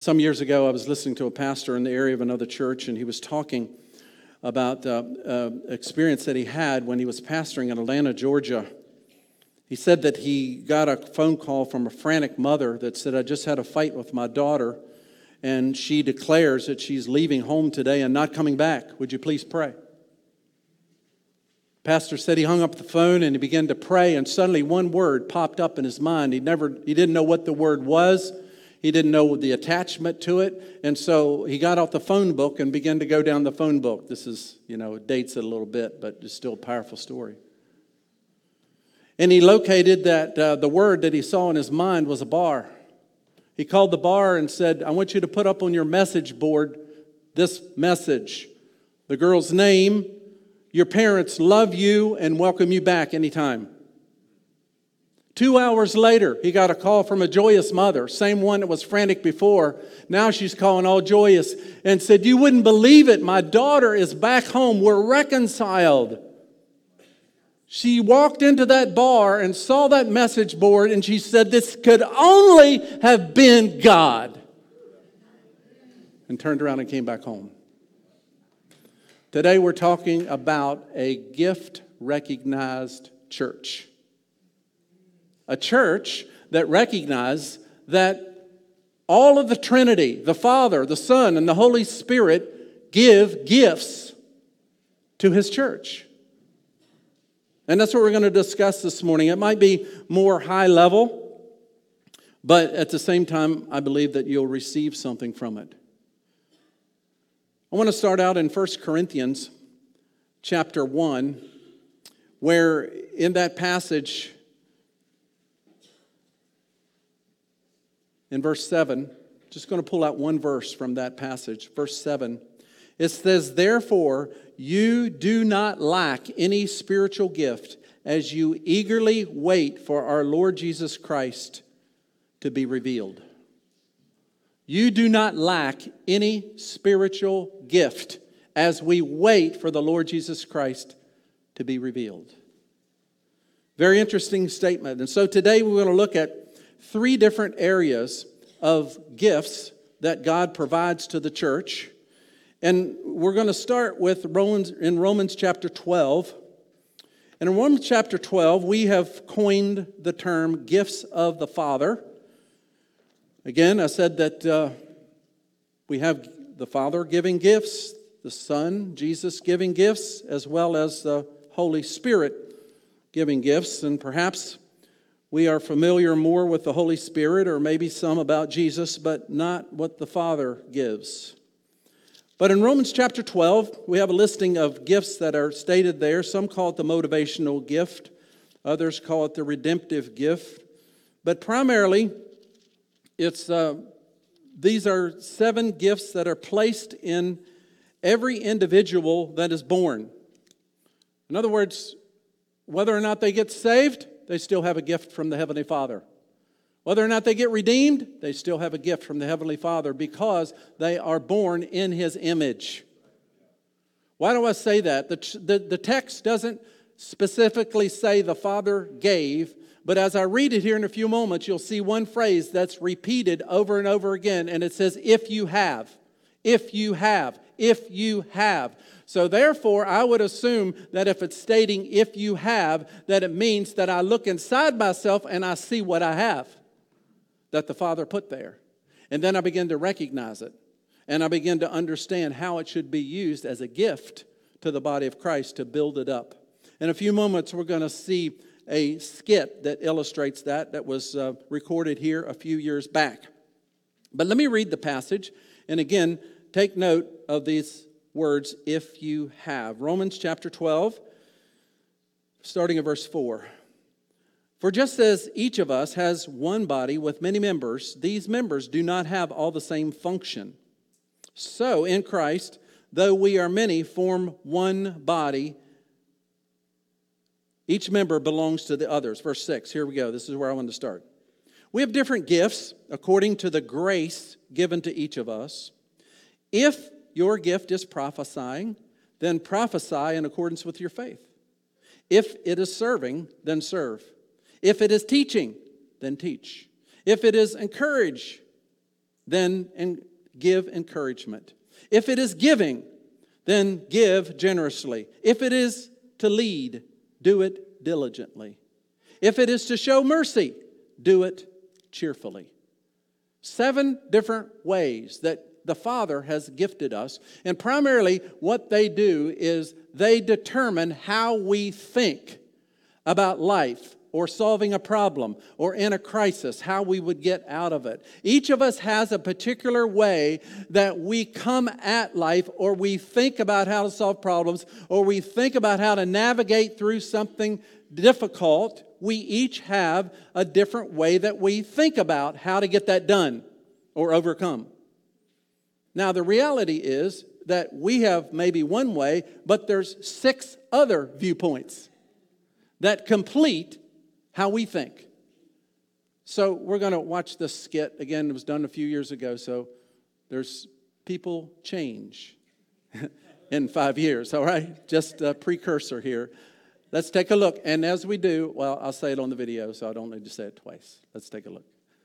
Some years ago, I was listening to a pastor in the area of another church, and he was talking about experience that he had when he was pastoring in Atlanta, Georgia. He said that he got a phone call from a frantic mother that said, "I just had a fight with my daughter, and she declares that she's leaving home today and not coming back. Would you please pray?" Pastor said he hung up the phone and he began to pray, and suddenly one word popped up in his mind. He didn't know what the word was. He didn't know the attachment to it. And so he got out the phone book and began to go down the phone book. This is, it dates it a little bit, but it's still a powerful story. And he located that the word that he saw in his mind was a bar. He called the bar and said, "I want you to put up on your message board this message. The girl's name, your parents love you and welcome you back anytime." 2 hours later, he got a call from a joyous mother, same one that was frantic before. Now she's calling all joyous and said, "You wouldn't believe it. My daughter is back home. We're reconciled." She walked into that bar and saw that message board, and she said, "This could only have been God." And turned around and came back home. Today we're talking about a gift-recognized church. A church that recognizes that all of the Trinity, the Father, the Son, and the Holy Spirit give gifts to His church. And that's what we're going to discuss this morning. It might be more high level, but at the same time, I believe that you'll receive something from it. I want to start out in 1 Corinthians chapter 1, where in that passage, in verse 7, just going to pull out one verse from that passage, verse 7. It says, "Therefore, you do not lack any spiritual gift as you eagerly wait for our Lord Jesus Christ to be revealed." You do not lack any spiritual gift as we wait for the Lord Jesus Christ to be revealed. Very interesting statement. And so today we're going to look at 3 different areas of gifts that God provides to the church. And we're going to start with Romans chapter 12. And in Romans chapter 12, we have coined the term gifts of the Father. Again, I said that we have the Father giving gifts, the Son, Jesus, giving gifts, as well as the Holy Spirit giving gifts. And perhaps we are familiar more with the Holy Spirit, or maybe some about Jesus, but not what the Father gives. But in Romans chapter 12, we have a listing of gifts that are stated there. Some call it the motivational gift. Others call it the redemptive gift. But primarily, these are 7 gifts that are placed in every individual that is born. In other words, whether or not they get saved, they still have a gift from the Heavenly Father. Whether or not they get redeemed, they still have a gift from the Heavenly Father because they are born in His image. Why do I say that? The text doesn't specifically say the Father gave, but as I read it here in a few moments, you'll see one phrase that's repeated over and over again, and it says, "If you have, if you have, if you have." So therefore, I would assume that if it's stating "if you have," that it means that I look inside myself and I see what I have that the Father put there. And then I begin to recognize it. And I begin to understand how it should be used as a gift to the body of Christ to build it up. In a few moments, we're going to see a skit that illustrates that was recorded here a few years back. But let me read the passage. And again, take note of these words, "if you have." Romans chapter 12, starting at verse 4. "For just as each of us has one body with many members, these members do not have all the same function. So in Christ, though we are many, form one body. Each member belongs to the others." Verse 6, here we go. This is where I want to start. "We have different gifts according to the grace given to each of us. If your gift is prophesying, then prophesy in accordance with your faith. If it is serving, then serve. If it is teaching, then teach. If it is encourage, then give encouragement. If it is giving, then give generously. If it is to lead, do it diligently. If it is to show mercy, do it cheerfully. 7 different ways that the Father has gifted us. And primarily what they do is they determine how we think about life or solving a problem or in a crisis, how we would get out of it. Each of us has a particular way that we come at life, or we think about how to solve problems, or we think about how to navigate through something difficult. We each have a different way that we think about how to get that done or overcome. Now, the reality is that we have maybe one way, but there's 6 other viewpoints that complete how we think. So we're going to watch this skit. Again, it was done a few years ago, so there's people change in 5 years, all right? Just a precursor here. Let's take a look. And as we do, well, I'll say it on the video, so I don't need to say it twice. Let's take a look.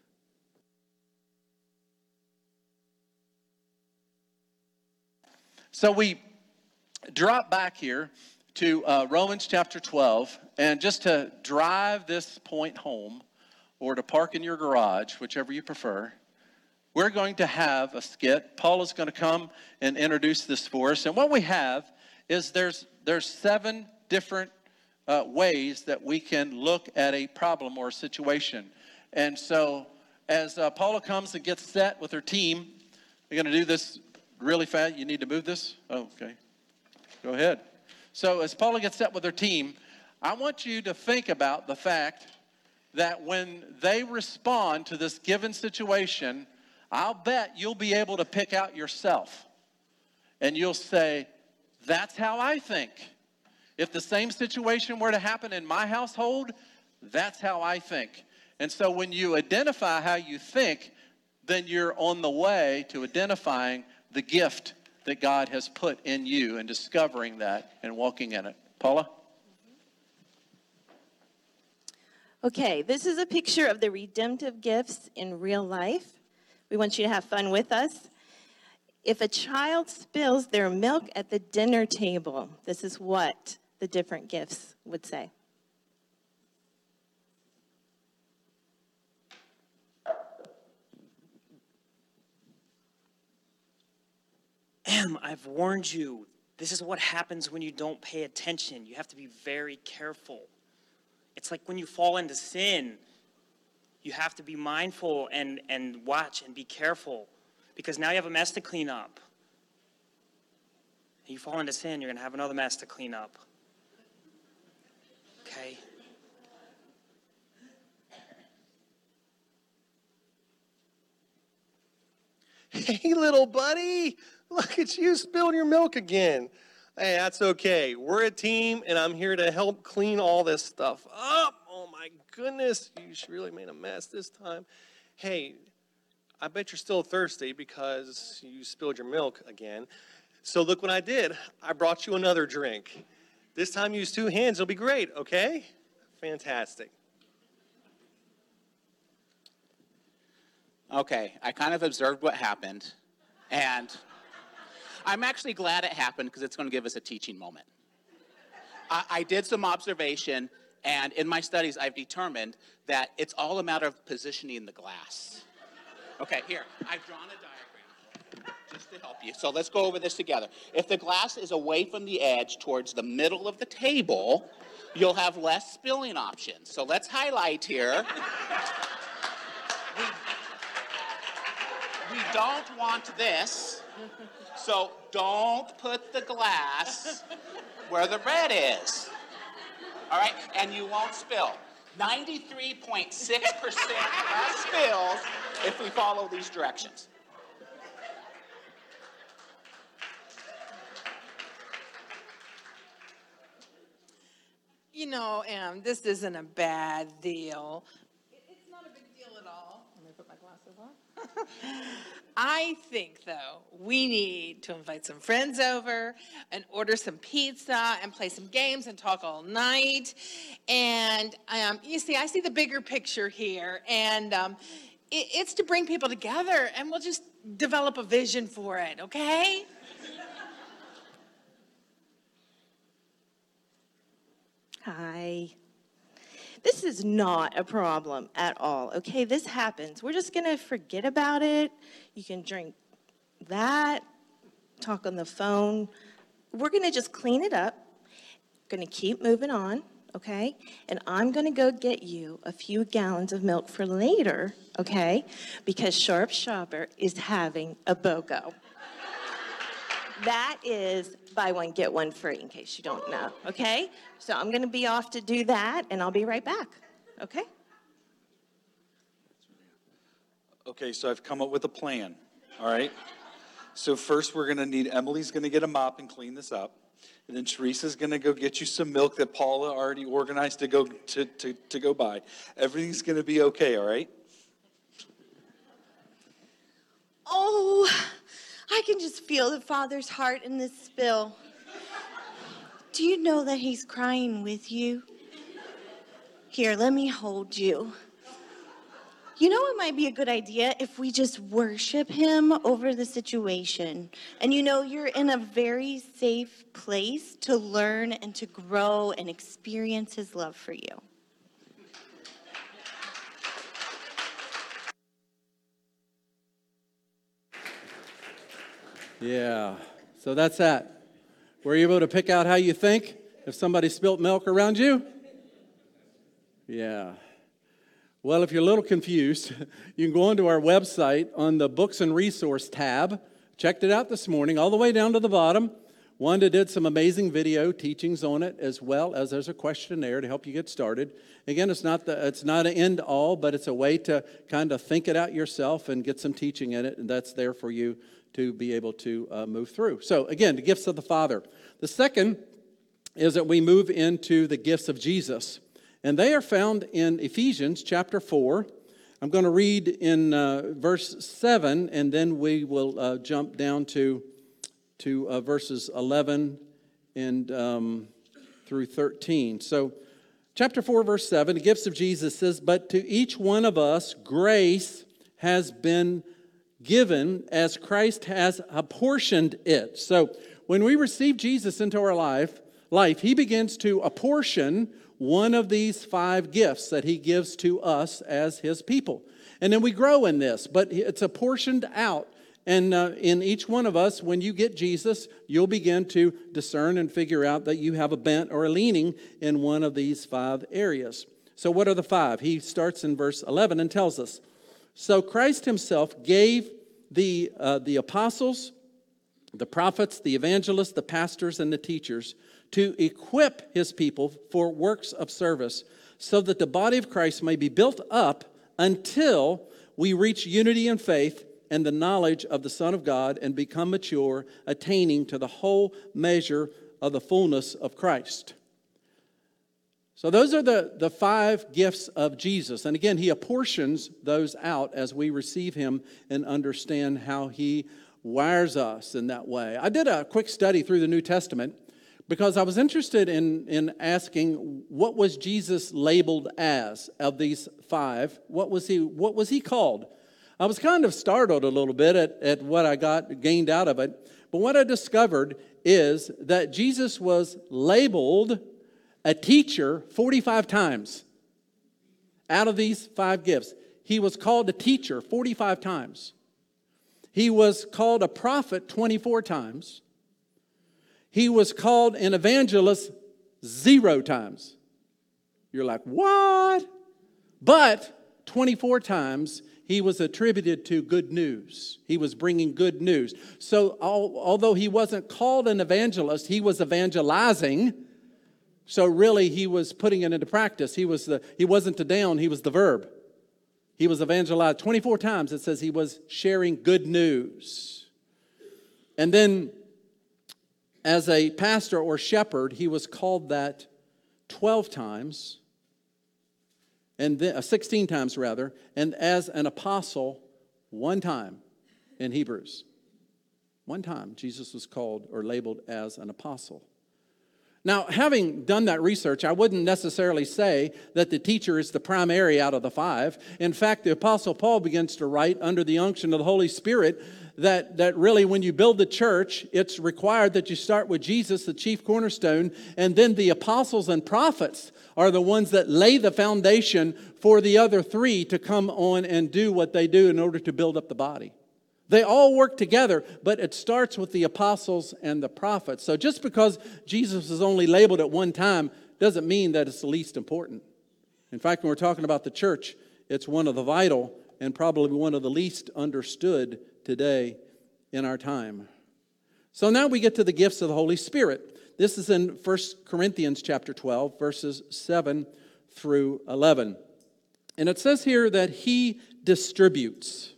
So we drop back here to Romans chapter 12, and just to drive this point home, or to park in your garage, whichever you prefer, we're going to have a skit. Paul is going to come and introduce this for us. And what we have is there's 7 different ways that we can look at a problem or a situation. And so as Paula comes and gets set with her team, we're going to do this really fast. You need to move this? Oh, okay. Go ahead. So as Paula gets set with her team, I want you to think about the fact that when they respond to this given situation, I'll bet you'll be able to pick out yourself. And you'll say, that's how I think. If the same situation were to happen in my household, that's how I think. And so when you identify how you think, then you're on the way to identifying the gift that God has put in you and discovering that and walking in it. Paula? Okay, this is a picture of the redemptive gifts in real life. We want you to have fun with us. If a child spills their milk at the dinner table, this is what the different gifts would say. I've warned you. This is what happens when you don't pay attention. You have to be very careful. It's like when you fall into sin, you have to be mindful and watch and be careful, because now you have a mess to clean up. And you fall into sin, you're going to have another mess to clean up. Okay? Hey, little buddy, look at you spilling your milk again. Hey, that's okay. We're a team, and I'm here to help clean all this stuff up. Oh, my goodness, you really made a mess this time. Hey, I bet you're still thirsty because you spilled your milk again. So look what I did. I brought you another drink. This time use 2 hands. It'll be great, okay? Fantastic. Okay, I kind of observed what happened, and I'm actually glad it happened because it's going to give us a teaching moment. I did some observation, and in my studies, I've determined that it's all a matter of positioning the glass. Okay, here, I've drawn a diagram just to help you. So let's go over this together. If the glass is away from the edge towards the middle of the table, you'll have less spilling options. So let's highlight here. We don't want this, so don't put the glass where the bread is. All right, and you won't spill. 93.6% less spills if we follow these directions. You know, this isn't a bad deal. It's not a big deal at all. Let me put my glasses on. I think, though, we need to invite some friends over and order some pizza and play some games and talk all night. And you see, I see the bigger picture here. And It's to bring people together, and we'll just develop a vision for it, okay? Hi. This is not a problem at all, okay? This happens. We're just gonna forget about it. You can drink that, talk on the phone. We're gonna just clean it up. Gonna keep moving on, okay? And I'm gonna go get you a few gallons of milk for later, okay? Because Sharp Shopper is having a BOGO. That is buy one, get one free, in case you don't know, okay? So I'm gonna be off to do that, and I'll be right back, okay? Okay, so I've come up with a plan, all right? So first we're gonna need, Emily's gonna get a mop and clean this up. And then Teresa's gonna go get you some milk that Paula already organized to go to go buy. Everything's gonna be okay, all right? Oh, I can just feel the Father's heart in this spill. Do you know that he's crying with you? Here, let me hold you. You know, it might be a good idea if we just worship him over the situation. And you know, you're in a very safe place to learn and to grow and experience his love for you. Yeah, so that's that. Were you able to pick out how you think if somebody spilt milk around you? Yeah. Well, if you're a little confused, you can go onto our website on the Books and Resource tab. Checked it out this morning, all the way down to the bottom. Wanda did some amazing video teachings on it, as well as there's a questionnaire to help you get started. Again, it's not an end all, but it's a way to kind of think it out yourself and get some teaching in it, and that's there for you to be able to move through. So again, the gifts of the Father. The second is that we move into the gifts of Jesus. And they are found in Ephesians chapter 4. I'm going to read in verse 7, and then we will jump down to verses 11 and through 13. So chapter 4, verse 7, the gifts of Jesus says, "But to each one of us grace has been given as Christ has apportioned it." So when we receive Jesus into our life, he begins to apportion one of these 5 gifts that he gives to us as his people. And then we grow in this, but it's apportioned out. And in each one of us, when you get Jesus, you'll begin to discern and figure out that you have a bent or a leaning in one of these 5 areas. So what are the 5? He starts in verse 11 and tells us, "So Christ himself gave the apostles, the prophets, the evangelists, the pastors, and the teachers to equip his people for works of service, so that the body of Christ may be built up until we reach unity in faith and the knowledge of the Son of God and become mature, attaining to the whole measure of the fullness of Christ." So those are the 5 gifts of Jesus. And again, he apportions those out as we receive him and understand how he wires us in that way. I did a quick study through the New Testament because I was interested in asking, what was Jesus labeled as of these 5? What was he called? I was kind of startled a little bit at what I gained out of it. But what I discovered is that Jesus was labeled a teacher 45 times out of these 5 gifts. He was called a teacher 45 times. He was called a prophet 24 times. He was called an evangelist 0 times. You're like, what? But 24 times he was attributed to good news. He was bringing good news. So although he wasn't called an evangelist, he was evangelizing. So really he was putting it into practice. He wasn't the noun, he was the verb. He was evangelized 24 times. It says he was sharing good news. And then as a pastor or shepherd, he was called that 12 times, and then 16 times rather, and as an apostle, 1 time in Hebrews. 1 time Jesus was called or labeled as an apostle. Now, having done that research, I wouldn't necessarily say that the teacher is the primary out of the five. In fact, the Apostle Paul begins to write under the unction of the Holy Spirit that really when you build the church, it's required that you start with Jesus, the chief cornerstone, and then the apostles and prophets are the ones that lay the foundation for the other three to come on and do what they do in order to build up the body. They all work together, but it starts with the apostles and the prophets. So just because Jesus is only labeled at one time doesn't mean that it's the least important. In fact, when we're talking about the church, it's one of the vital and probably one of the least understood today in our time. So now we get to the gifts of the Holy Spirit. This is in 1 Corinthians chapter 12, verses 7 through 11. And it says here that He distributes.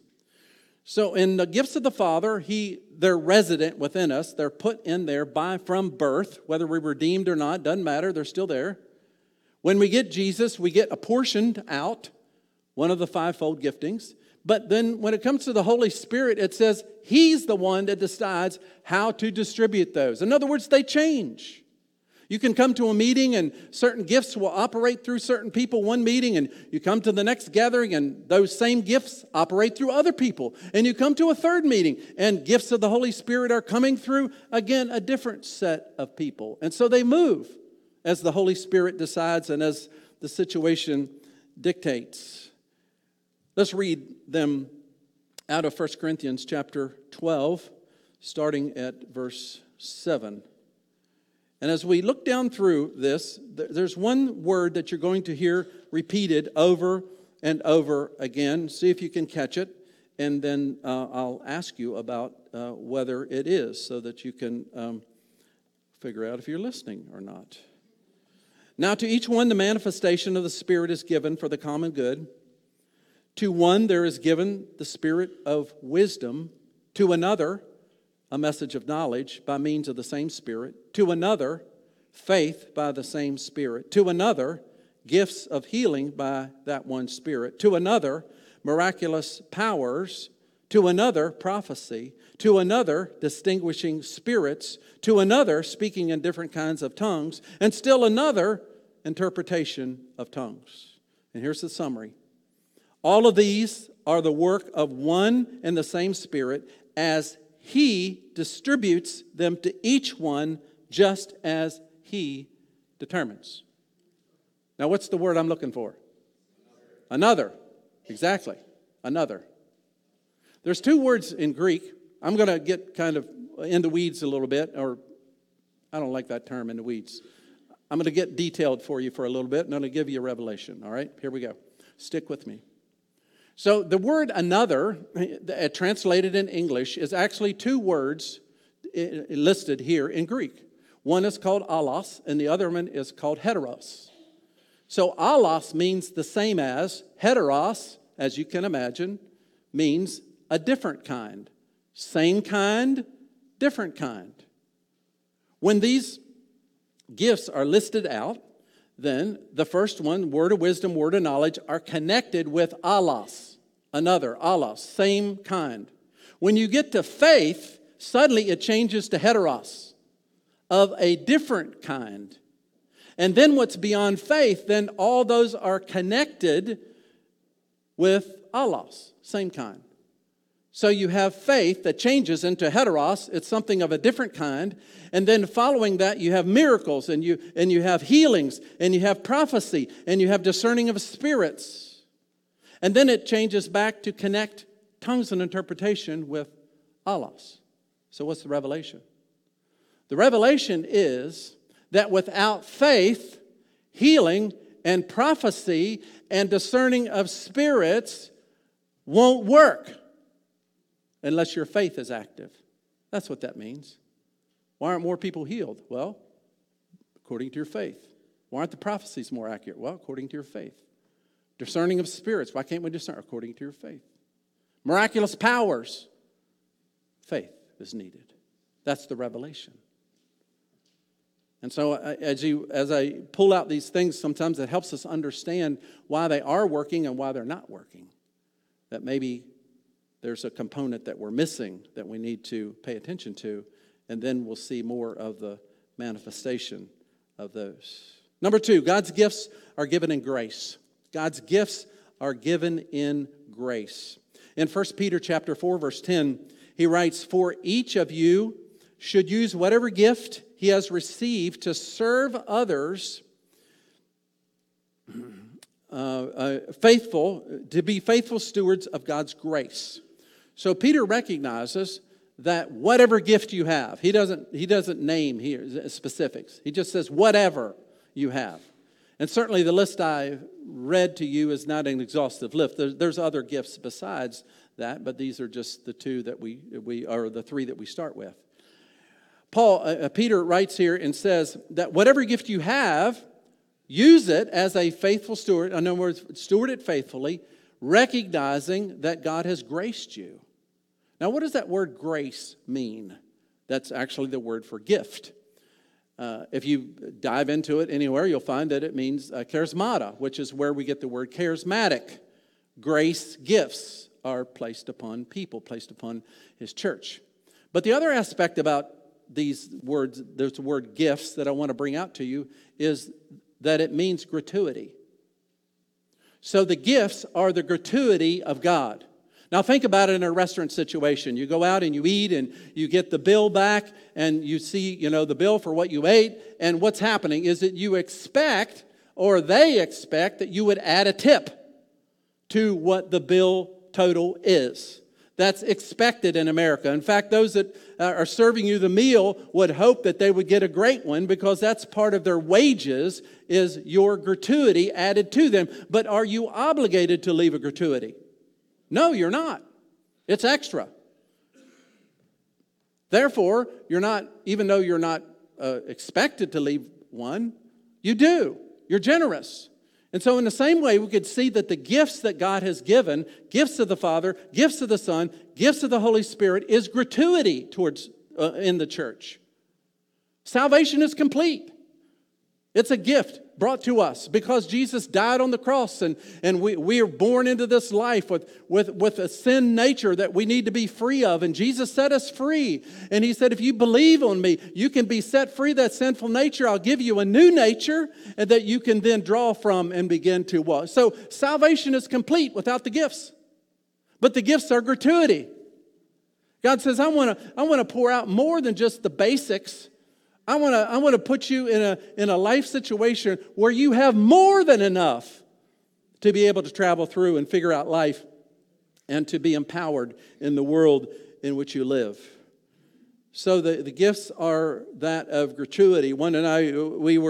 So in the gifts of the Father, they're resident within us. They're put in there from birth, whether we're redeemed or not, doesn't matter, they're still there. When we get Jesus, we get apportioned out, one of the fivefold giftings. But then when it comes to the Holy Spirit, it says He's the one that decides how to distribute those. In other words, they change. You can come to a meeting and certain gifts will operate through certain people one meeting, and you come to the next gathering and those same gifts operate through other people. And you come to a third meeting and gifts of the Holy Spirit are coming through, again, a different set of people. And so they move as the Holy Spirit decides and as the situation dictates. Let's read them out of 1 Corinthians chapter 12, starting at verse 7. And as we look down through this, there's one word that you're going to hear repeated over and over again. See if you can catch it, and then I'll ask you about whether it is so that you can figure out if you're listening or not. Now, to each one the manifestation of the Spirit is given for the common good. To one there is given the spirit of wisdom, to another a message of knowledge by means of the same Spirit, to another, faith by the same Spirit, to another, gifts of healing by that one Spirit, to another, miraculous powers, to another, prophecy, to another, distinguishing spirits, to another, speaking in different kinds of tongues, and still another, interpretation of tongues. And here's the summary. All of these are the work of one and the same Spirit, as He distributes them to each one just as He determines. Now, what's the word I'm looking for? Another. Exactly. Another. There's two words in Greek. I'm going to get kind of in the weeds a little bit, or I don't like that term, in the weeds. I'm going to get detailed for you for a little bit, and I'm going to give you a revelation. All right? Here we go. Stick with me. So the word another, translated in English, is actually two words listed here in Greek. One is called allos, and the other one is called heteros. So allos means the same as. Heteros, as you can imagine, means a different kind. Same kind, different kind. When these gifts are listed out, then the first one, word of wisdom, word of knowledge, are connected with allos, another, allos, same kind. When you get to faith, suddenly it changes to heteros, of a different kind. And then what's beyond faith, then all those are connected with allos, same kind. So you have faith that changes into heteros. It's something of a different kind. And then following that, you have miracles, and you have healings, and you have prophecy, and you have discerning of spirits. And then it changes back to connect tongues and interpretation with allos. So what's the revelation? The revelation is that without faith, healing and prophecy and discerning of spirits won't work unless your faith is active. That's what that means. Why aren't more people healed? Well, according to your faith. Why aren't the prophecies more accurate? Well, according to your faith. Discerning of spirits. Why can't we discern? According to your faith. Miraculous powers. Faith is needed. That's the revelation. And so as I pull out these things, sometimes it helps us understand why they are working and why they're not working. That maybe there's a component that we're missing that we need to pay attention to, and then we'll see more of the manifestation of those. Number 2, God's gifts are given in grace. God's gifts are given in grace. In 1 Peter chapter 4, verse 10, he writes, "For each of you should use whatever gift he has received to serve others, to be faithful stewards of God's grace." So Peter recognizes that whatever gift you have, he doesn't name here specifics. He just says whatever you have. And certainly the list I read to you is not an exhaustive list. There's other gifts besides that, but these are just the two that we are the three that we start with. Peter writes here and says that whatever gift you have, use it as a faithful steward. In other words, steward it faithfully, recognizing that God has graced you. Now, what does that word grace mean? That's actually the word for gift. If you dive into it anywhere, you'll find that it means charismata, which is where we get the word charismatic. Grace gifts are placed upon people, placed upon his church. But the other aspect about these words, there's the word gifts that I want to bring out to you, is that it means gratuity. So the gifts are the gratuity of God. Now think about it in a restaurant situation. You go out and you eat and you get the bill back and you see, the bill for what you ate. And what's happening is that you expect, or they expect, that you would add a tip to what the bill total is. That's expected in America. In fact, those that are serving you the meal would hope that they would get a great one, because that's part of their wages, is your gratuity added to them. But are you obligated to leave a gratuity? No, you're not. It's extra. Therefore, you're not, even though you're not expected to leave one, you do. You're generous. And so in the same way, we could see that the gifts that God has given, gifts of the Father, gifts of the Son, gifts of the Holy Spirit, is gratuity towards in the church. Salvation is complete. It's a gift brought to us because Jesus died on the cross, and we are born into this life with a sin nature that we need to be free of. And Jesus set us free. And he said, if you believe on me, you can be set free of that sinful nature. I'll give you a new nature and that you can then draw from and begin to walk. So salvation is complete without the gifts. But the gifts are gratuity. God says, I want to pour out more than just the basics. I want to put you in a life situation where you have more than enough to be able to travel through and figure out life and to be empowered in the world in which you live. So the gifts are that of gratuity. One and I, we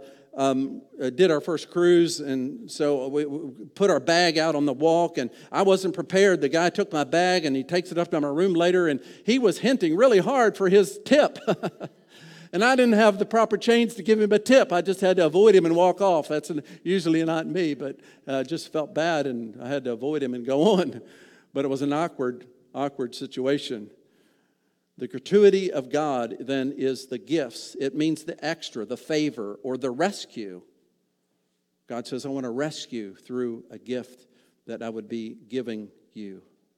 did our first cruise, and so we put our bag out on the walk, and I wasn't prepared. The guy took my bag, and he takes it up to my room later, and he was hinting really hard for his tip. And I didn't have the proper change to give him a tip. I just had to avoid him and walk off. That's usually not me, but just felt bad, and I had to avoid him and go on. But it was an awkward situation. The gratuity of God then is the gifts. It means the extra, the favor, or the rescue. God says, I want to rescue through a gift that I would be giving you.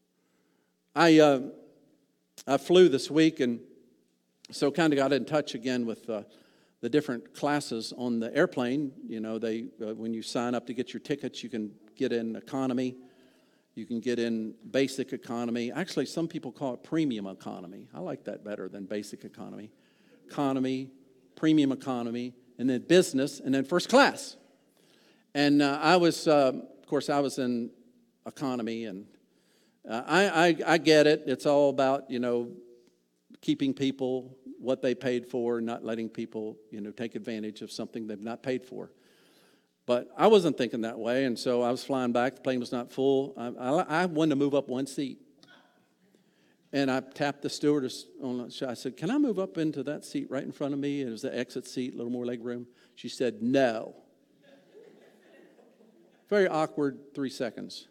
I flew this week, and so kind of got in touch again with the different classes on the airplane. They when you sign up to get your tickets, you can get in economy. You can get in basic economy. Actually, some people call it premium economy. I like that better than basic economy. Economy, premium economy, and then business, and then first class. And I was in economy, and I get it. It's all about, keeping people what they paid for, not letting people, take advantage of something they've not paid for. But I wasn't thinking that way, and so I was flying back. The plane was not full. I wanted to move up one seat. And I tapped the stewardess on. I said, can I move up into that seat right in front of me? It was the exit seat, a little more leg room. She said, no. Very awkward 3 seconds.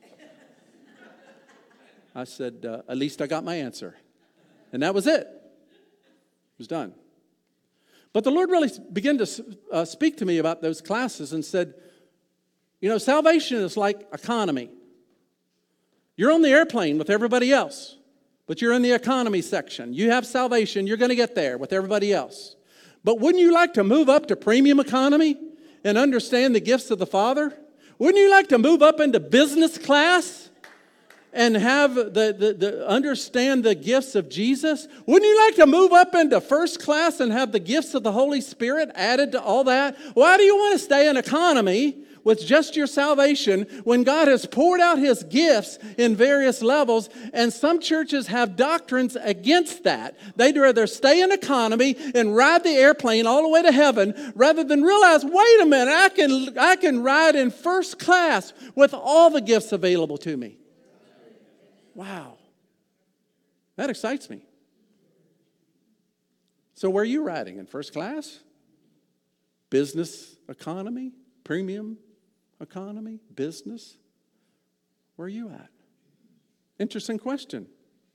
I said, at least I got my answer. And that was it. It was done. But the Lord really began to speak to me about those classes and said, salvation is like economy. You're on the airplane with everybody else, but you're in the economy section. You have salvation. You're going to get there with everybody else. But wouldn't you like to move up to premium economy and understand the gifts of the Father? Wouldn't you like to move up into business class and have understand the gifts of Jesus? Wouldn't you like to move up into first class and have the gifts of the Holy Spirit added to all that? Why do you want to stay in economy with just your salvation when God has poured out His gifts in various levels? And some churches have doctrines against that. They'd rather stay in economy and ride the airplane all the way to heaven rather than realize, wait a minute, I can ride in first class with all the gifts available to me. Wow. That excites me. So where are you riding? In first class? Business economy? Premium economy? Business? Where are you at? Interesting question.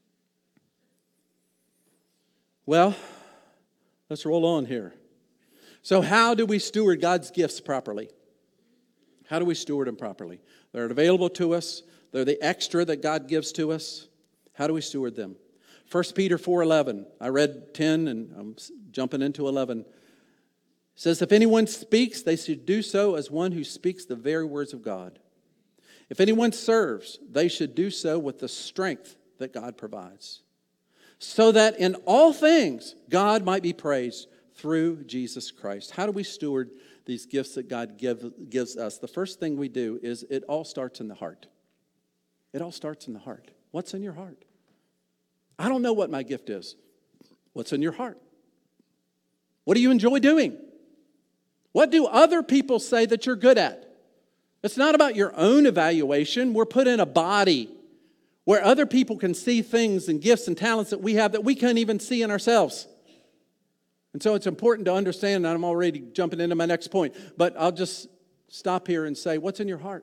Well, let's roll on here. So how do we steward God's gifts properly? How do we steward them properly? They're available to us. They're the extra that God gives to us. How do we steward them? 1 Peter 4:11. I read 10 and I'm jumping into 11. It says, if anyone speaks, they should do so as one who speaks the very words of God. If anyone serves, they should do so with the strength that God provides, so that in all things God might be praised through Jesus Christ. How do we steward these gifts that God gives us? The first thing we do is it all starts in the heart. It all starts in the heart. What's in your heart? I don't know what my gift is. What's in your heart? What do you enjoy doing? What do other people say that you're good at? It's not about your own evaluation. We're put in a body where other people can see things and gifts and talents that we have that we can't even see in ourselves. And so it's important to understand, and I'm already jumping into my next point, but I'll just stop here and say, what's in your heart?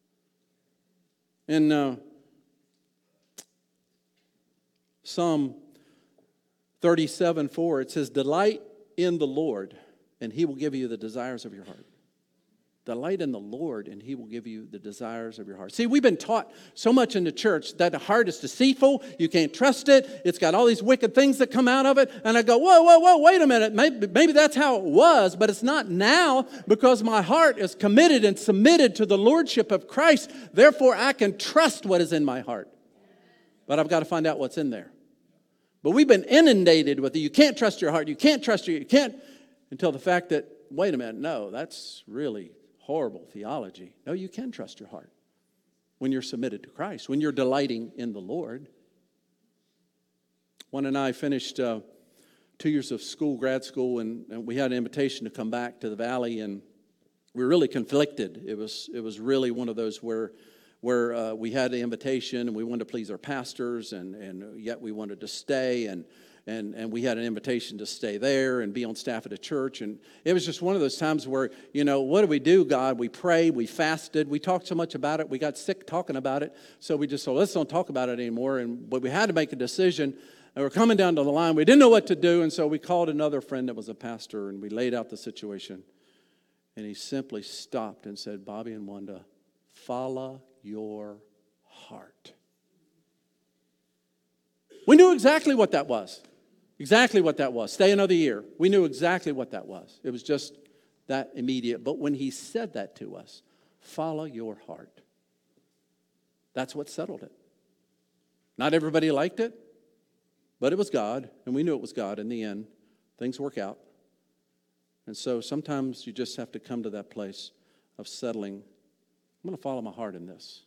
In Psalm 37:4, it says, delight in the Lord, and He will give you the desires of your heart. Delight in the Lord, and He will give you the desires of your heart. See, we've been taught so much in the church that the heart is deceitful. You can't trust it. It's got all these wicked things that come out of it. And I go, whoa, wait a minute. Maybe that's how it was, but it's not now, because my heart is committed and submitted to the lordship of Christ. Therefore, I can trust what is in my heart. But I've got to find out what's in there. But we've been inundated with you can't trust your heart. You can't trust you can't, until the fact that, wait a minute, no, that's really horrible theology. No, you can trust your heart when you're submitted to Christ, when you're delighting in the Lord. One and I finished 2 years of school, grad school, and we had an invitation to come back to the Valley, and we were really conflicted. It was really one of those where we had the invitation and we wanted to please our pastors, and yet we wanted to stay, and we had an invitation to stay there and be on staff at a church. And it was just one of those times where, what do we do, God? We prayed, we fasted, we talked so much about it, we got sick talking about it, so we just said, let's don't talk about it anymore. But we had to make a decision, and we're coming down to the line. We didn't know what to do, and so we called another friend that was a pastor, and we laid out the situation. And he simply stopped and said, Bobby and Wanda, follow your heart. We knew exactly what that was. Exactly what that was. Stay another year. We knew exactly what that was. It was just that immediate. But when he said that to us, follow your heart, that's what settled it. Not everybody liked it, but it was God, and we knew it was God in the end. Things work out. And so sometimes you just have to come to that place of settling. I'm going to follow my heart in this.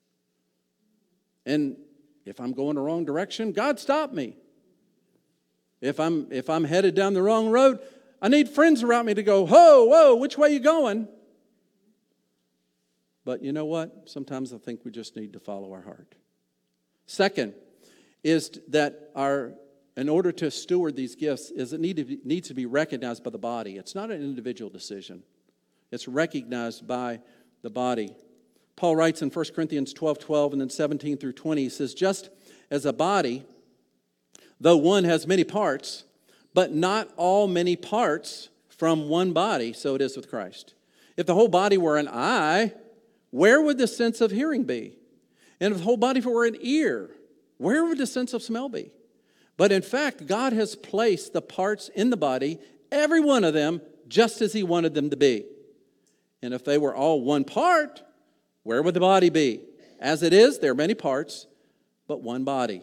And if I'm going the wrong direction, God stop me. If I'm headed down the wrong road, I need friends around me to go, whoa, which way you going? But you know what? Sometimes I think we just need to follow our heart. Second is that in order to steward these gifts, it needs to be recognized by the body. It's not an individual decision. It's recognized by the body. Paul writes in 1 Corinthians 12:12 and then 17 through 20, he says, just as a body, though one has many parts, but not all many parts from one body, so it is with Christ. If the whole body were an eye, where would the sense of hearing be? And if the whole body were an ear, where would the sense of smell be? But in fact, God has placed the parts in the body, every one of them, just as he wanted them to be. And if they were all one part, where would the body be? As it is, there are many parts, but one body.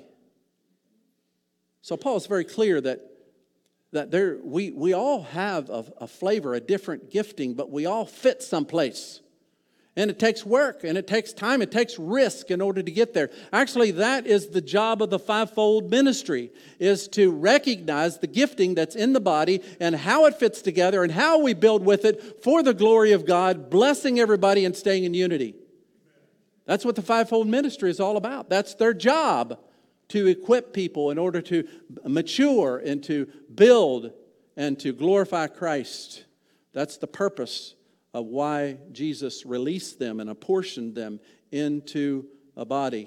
So Paul is very clear that we all have a flavor, a different gifting, but we all fit someplace. And it takes work, and it takes time, it takes risk in order to get there. Actually, that is the job of the fivefold ministry, is to recognize the gifting that's in the body and how it fits together and how we build with it for the glory of God, blessing everybody and staying in unity. That's what the fivefold ministry is all about. That's their job, to equip people in order to mature and to build and to glorify Christ. That's the purpose of why Jesus released them and apportioned them into a body.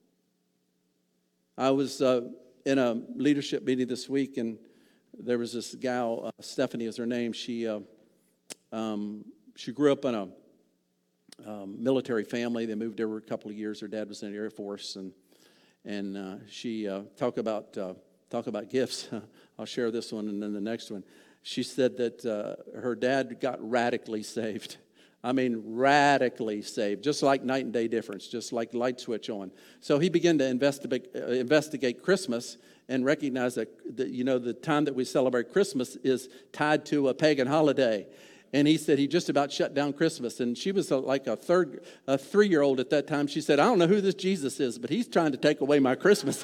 I was in a leadership meeting this week, and there was this gal, Stephanie is her name. She grew up in a military family. They moved over a couple of years. Her dad was in the Air Force, and she talk about gifts. I'll share this one and then the next one. She said that her dad got radically saved. I mean, radically saved, just like night and day difference, just like light switch on. So he began to investigate Christmas and recognize that the time that we celebrate Christmas is tied to a pagan holiday. And he said he just about shut down Christmas. And she was like a 3-year-old at that time. She said, I don't know who this Jesus is, but he's trying to take away my Christmas.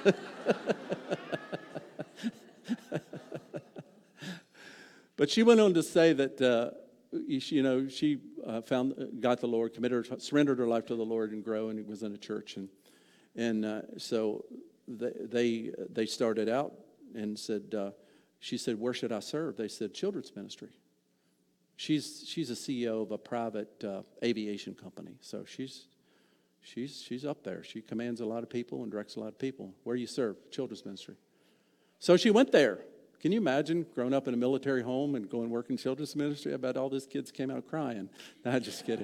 But she went on to say that, she got the Lord, surrendered her life to the Lord and grow, and was in a church. So they started out and said, she said, where should I serve? They said, children's ministry. She's a CEO of a private aviation company, so she's up there. She commands a lot of people and directs a lot of people. Where do you serve? Children's ministry. So she went there. Can you imagine growing up in a military home and going work in children's ministry? I bet all these kids came out crying. No, just kidding.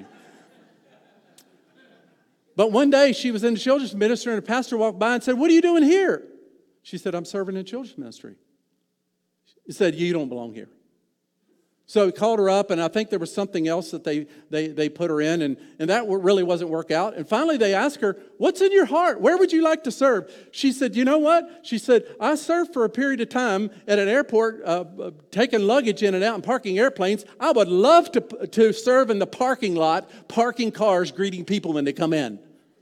But one day she was in the children's ministry, and a pastor walked by and said, what are you doing here? She said, I'm serving in children's ministry. He said, you don't belong here. So he called her up, and I think there was something else that they put her in, and that really wasn't work out. And finally they asked her, what's in your heart? Where would you like to serve? She said, you know what? She said, I served for a period of time at an airport, taking luggage in and out and parking airplanes. I would love to serve in the parking lot, parking cars, greeting people when they come in.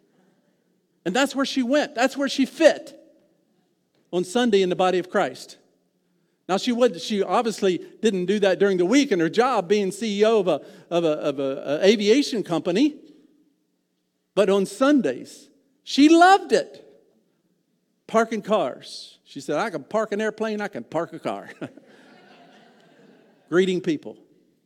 And that's where she went. That's where she fit on Sunday in the body of Christ. Now, she obviously didn't do that during the week in her job being CEO of a aviation company. But on Sundays, she loved it. Parking cars. She said, I can park an airplane, I can park a car. Greeting people.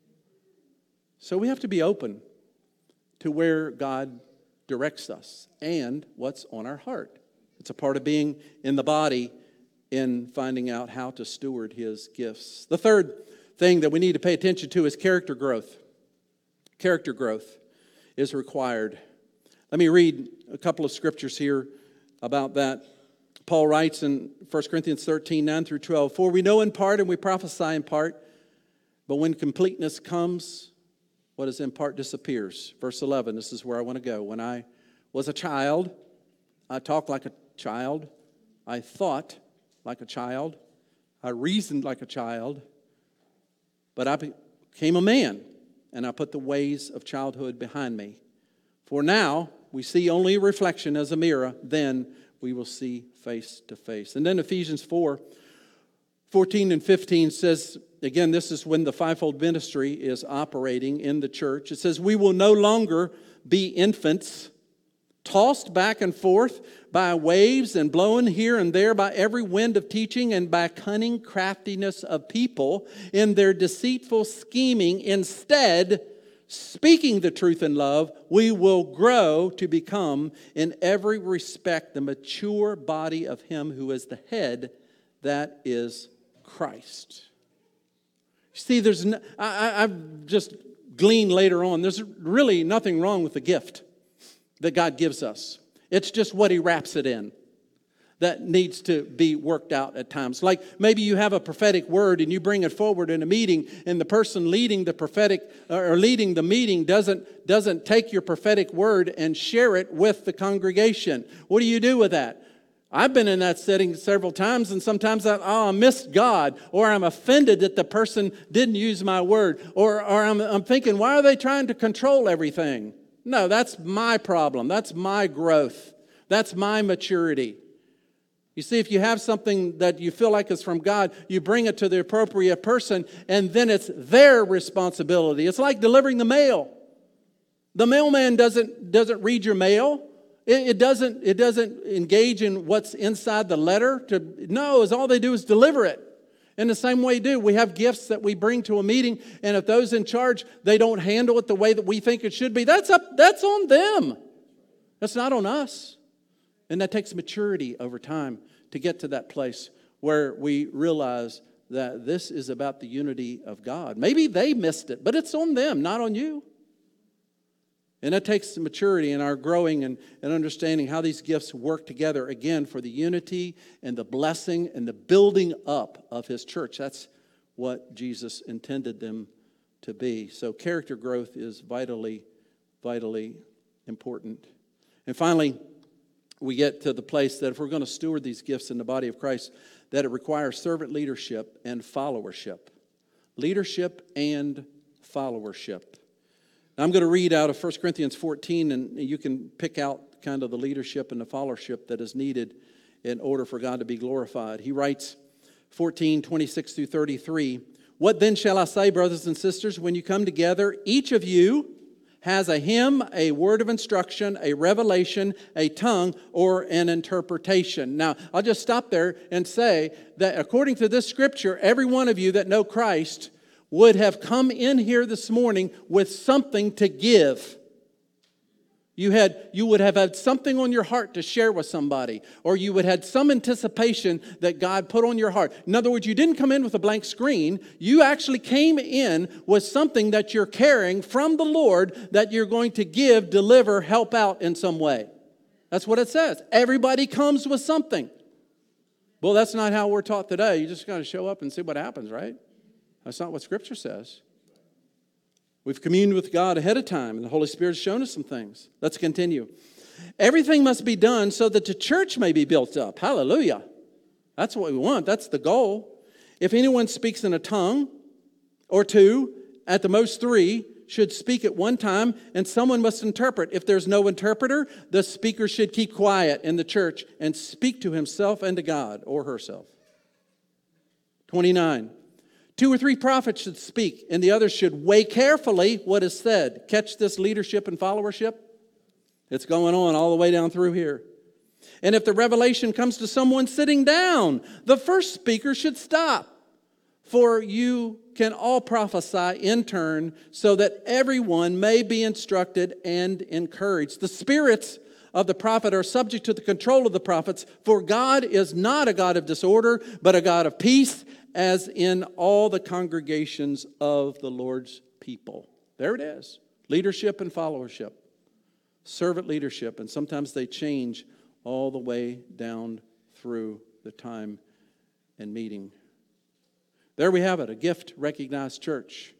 So we have to be open to where God directs us and what's on our heart. It's a part of being in the body, in finding out how to steward his gifts. The third thing that we need to pay attention to is character growth. Character growth is required. Let me read a couple of scriptures here about that. Paul writes in 1 Corinthians 13, 9 through 12, for we know in part and we prophesy in part, but when completeness comes, what is in part disappears. Verse 11, this is where I want to go. When I was a child, I talked like a child. I thought like a child. I reasoned like a child. But I became a man, and I put the ways of childhood behind me. For now, we see only a reflection as a mirror. Then we will see face to face. And then Ephesians 4, 14 and 15 says, again, this is when the fivefold ministry is operating in the church. It says, we will no longer be infants, tossed back and forth by waves and blown here and there by every wind of teaching and by cunning craftiness of people in their deceitful scheming. Instead, speaking the truth in love, we will grow to become in every respect the mature body of him who is the head, that is Christ. See, I've just gleaned later on, there's really nothing wrong with the gift that God gives us. It's just what he wraps it in. that needs to be worked out at times. Like maybe you have a prophetic word and you bring it forward in a meeting, and the person leading the prophetic or leading the meeting doesn't take your prophetic word and share it with the congregation. What do you do with that? I've been in that setting several times, and sometimes I missed God, or I'm offended that the person didn't use my word, or I'm thinking, why are they trying to control everything? No, that's my problem. That's my growth. That's my maturity. You see, if you have something that you feel like is from God, you bring it to the appropriate person, and then it's their responsibility. It's like delivering the mail. The mailman doesn't read your mail. It doesn't engage in what's inside the letter. No, all they do is deliver it. In the same way, we have gifts that we bring to a meeting, and if those in charge, they don't handle it the way that we think it should be, that's on them. That's not on us. And that takes maturity over time to get to that place where we realize that this is about the unity of God. Maybe they missed it, but it's on them, not on you. And that takes maturity in our growing and understanding how these gifts work together, again, for the unity and the blessing and the building up of His church. That's what Jesus intended them to be. So character growth is vitally, vitally important. And finally, we get to the place that if we're going to steward these gifts in the body of Christ, that it requires servant leadership and followership. Leadership and followership. Now, I'm going to read out of 1 Corinthians 14, and you can pick out kind of the leadership and the followership that is needed in order for God to be glorified. He writes, 14:26 through 33, "What then shall I say, brothers and sisters, when you come together? Each of you has a hymn, a word of instruction, a revelation, a tongue, or an interpretation." Now, I'll just stop there and say that according to this scripture, every one of you that know Christ would have come in here this morning with something to give. You would have had something on your heart to share with somebody, or you would have had some anticipation that God put on your heart. In other words, you didn't come in with a blank screen. You actually came in with something that you're carrying from the Lord that you're going to give, deliver, help out in some way. That's what it says. Everybody comes with something. Well, that's not how we're taught today. You just got to show up and see what happens, right? That's not what Scripture says. We've communed with God ahead of time, and the Holy Spirit's shown us some things. Let's continue. Everything must be done so that the church may be built up. Hallelujah. That's what we want. That's the goal. If anyone speaks in a tongue or two, at the most three, should speak at one time, and someone must interpret. If there's no interpreter, the speaker should keep quiet in the church and speak to himself and to God or herself. 29. 2 or 3 prophets should speak, and the others should weigh carefully what is said. Catch this leadership and followership? It's going on all the way down through here. And if the revelation comes to someone sitting down, the first speaker should stop. For you can all prophesy in turn, so that everyone may be instructed and encouraged. The spirits of the prophet are subject to the control of the prophets, for God is not a God of disorder, but a God of peace, as in all the congregations of the Lord's people. There it is. Leadership and followership. Servant leadership. And sometimes they change all the way down through the time and meeting. There we have it, a gift-recognized church.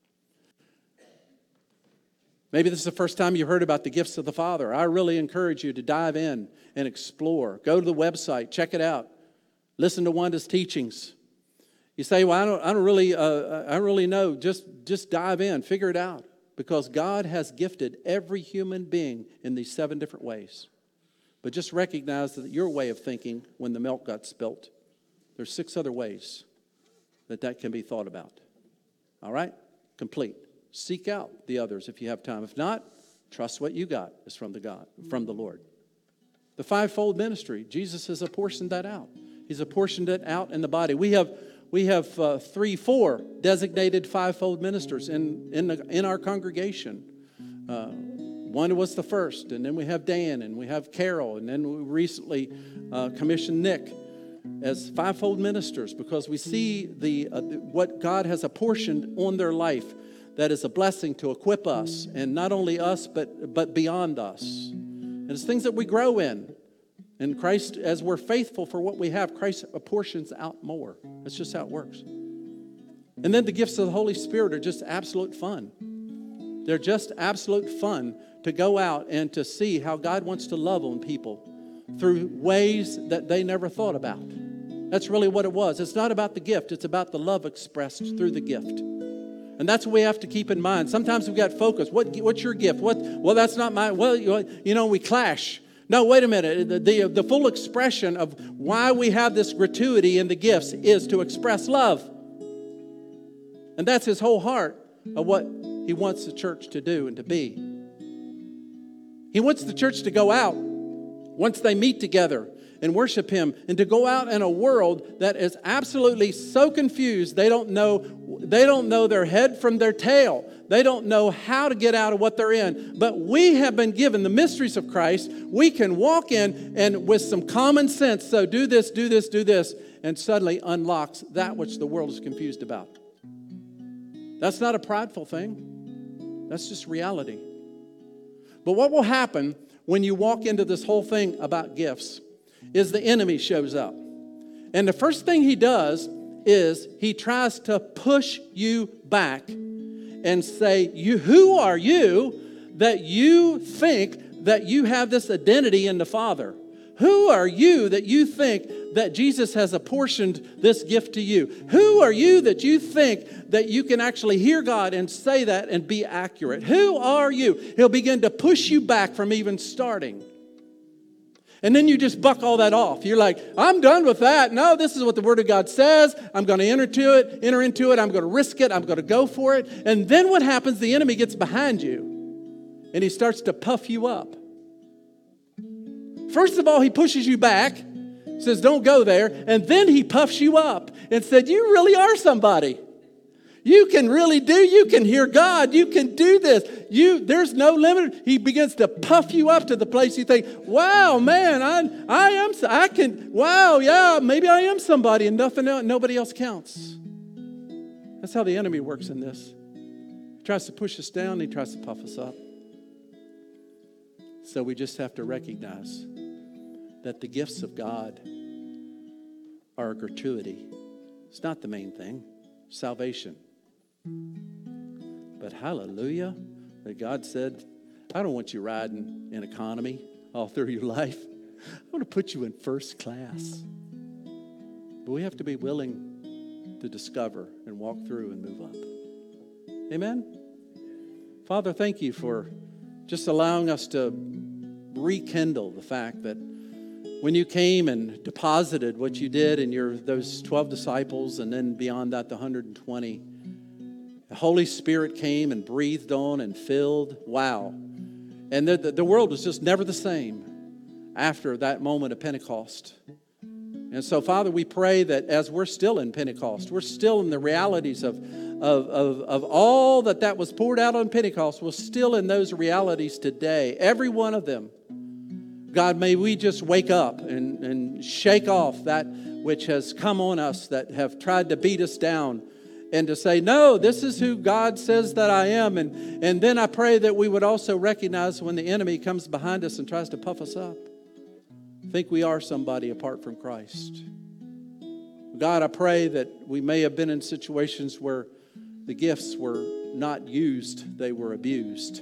Maybe this is the first time you heard about the gifts of the Father. I really encourage you to dive in and explore. Go to the website, check it out. Listen to Wanda's teachings. You say, well, I don't really know. Just dive in, figure it out. Because God has gifted every human being in these 7 different ways. But just recognize that your way of thinking, when the milk got spilt, there's 6 other ways that can be thought about. All right? Complete. Seek out the others if you have time. If not, trust what you got is from the Lord. The 5-fold ministry, Jesus has apportioned that out. He's apportioned it out in the body. We have 4 designated 5-fold ministers in our congregation. One was the first, and then we have Dan, and we have Carol, and then we recently commissioned Nick as 5-fold ministers, because we see what God has apportioned on their life that is a blessing to equip us, and not only us, but beyond us. And it's things that we grow in. And Christ, as we're faithful for what we have, Christ apportions out more. That's just how it works. And then the gifts of the Holy Spirit are just absolute fun. They're just absolute fun to go out and to see how God wants to love on people through ways that they never thought about. That's really what it was. It's not about the gift. It's about the love expressed through the gift. And that's what we have to keep in mind. Sometimes we've got focus. What's your gift? Well, that's not my, we clash. No, wait a minute. The full expression of why we have this gratuity in the gifts is to express love. And that's his whole heart of what he wants the church to do and to be. He wants the church to go out once they meet together and worship him, and to go out in a world that is absolutely so confused they don't know their head from their tail. They don't know how to get out of what they're in. But we have been given the mysteries of Christ. We can walk in and with some common sense, so do this, do this, do this, and suddenly unlocks that which the world is confused about. That's not a prideful thing. That's just reality. But what will happen when you walk into this whole thing about gifts is the enemy shows up. And the first thing he does is he tries to push you back and say, who are you that you think that you have this identity in the Father? Who are you that you think that Jesus has apportioned this gift to you? Who are you that you think that you can actually hear God and say that and be accurate? Who are you? He'll begin to push you back from even starting. And then you just buck all that off. You're like, I'm done with that. No, this is what the Word of God says. I'm going to enter into it. I'm going to risk it. I'm going to go for it. And then what happens? The enemy gets behind you and he starts to puff you up. First of all, he pushes you back, says, don't go there. And then he puffs you up and said, you really are somebody. You can hear God. You can do this. There's no limit. He begins to puff you up to the place you think, wow, man, maybe I am somebody, and nobody else counts. That's how the enemy works in this. He tries to push us down. He tries to puff us up. So we just have to recognize that the gifts of God are a gratuity. It's not the main thing. Salvation. But hallelujah, that God said, I don't want you riding in economy all through your life. I want to put you in first class. But we have to be willing to discover and walk through and move up. Amen? Father, thank you for just allowing us to rekindle the fact that when you came and deposited what you did in those 12 disciples, and then beyond that, the 120, the Holy Spirit came and breathed on and filled. Wow. And the world was just never the same after that moment of Pentecost. And so, Father, we pray that as we're still in Pentecost, we're still in the realities of all that was poured out on Pentecost, we're still in those realities today, every one of them. God, may we just wake up and shake off that which has come on us that have tried to beat us down, and to say, no, this is who God says that I am. And then I pray that we would also recognize when the enemy comes behind us and tries to puff us up, think we are somebody apart from Christ. God, I pray that we may have been in situations where the gifts were not used, they were abused.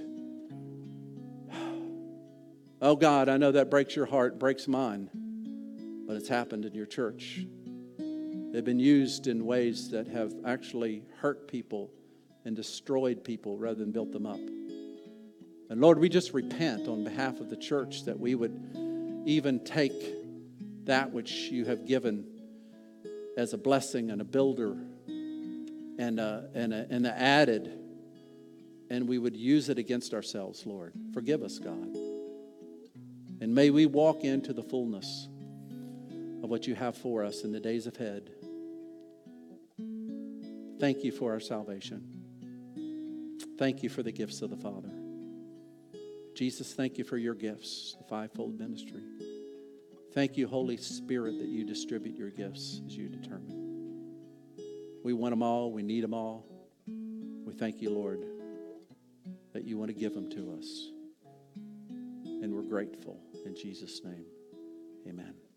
Oh God, I know that breaks your heart, breaks mine, but it's happened in your church. They've been used in ways that have actually hurt people and destroyed people rather than built them up. And Lord, we just repent on behalf of the church that we would even take that which you have given as a blessing and a builder and an added, and we would use it against ourselves, Lord. Forgive us, God. And may we walk into the fullness of what you have for us in the days ahead. Thank you for our salvation. Thank you for the gifts of the Father. Jesus, thank you for your gifts, the fivefold ministry. Thank you, Holy Spirit, that you distribute your gifts as you determine. We want them all. We need them all. We thank you, Lord, that you want to give them to us. And we're grateful in Jesus' name. Amen.